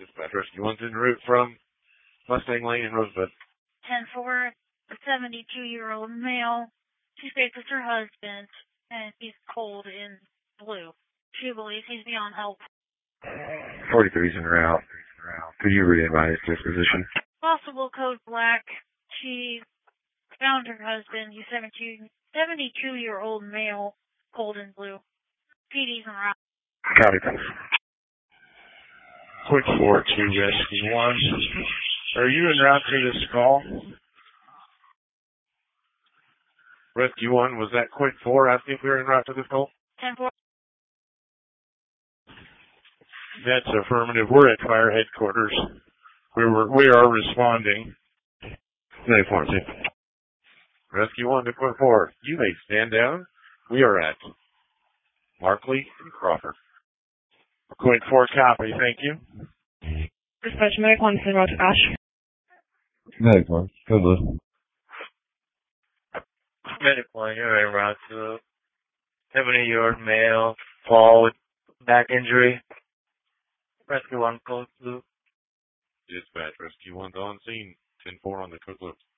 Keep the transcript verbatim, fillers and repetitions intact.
Dispatch Rescue one's en route from Mustang Lane in Rosebud. ten four, a seventy-two-year-old male. She speaks with her husband, and he's cold in blue. She believes he's beyond help. forty-three's en route. Could you re-advise disposition? Possible code black. She found her husband. He's seventy-two-year-old male, cold in blue. P D's en route. Copy, thanks. Quick four to Rescue one. Are you en route to this call? Rescue one, was that Quick four asking if we were en route to this call? ten four. That's affirmative. We're at fire headquarters. We were, we are responding. nine four two. Rescue one to Quick four. You may stand down. We are at Markley and Crawford. Quick four copy. Thank you. Dispatch Medic one, send route to Ash. Medic one, go blue. Medic one, you're en route to seventy-year-old male, fall with back injury. Rescue one, code blue. Dispatch Rescue one's on scene. ten four on the Cook Loop.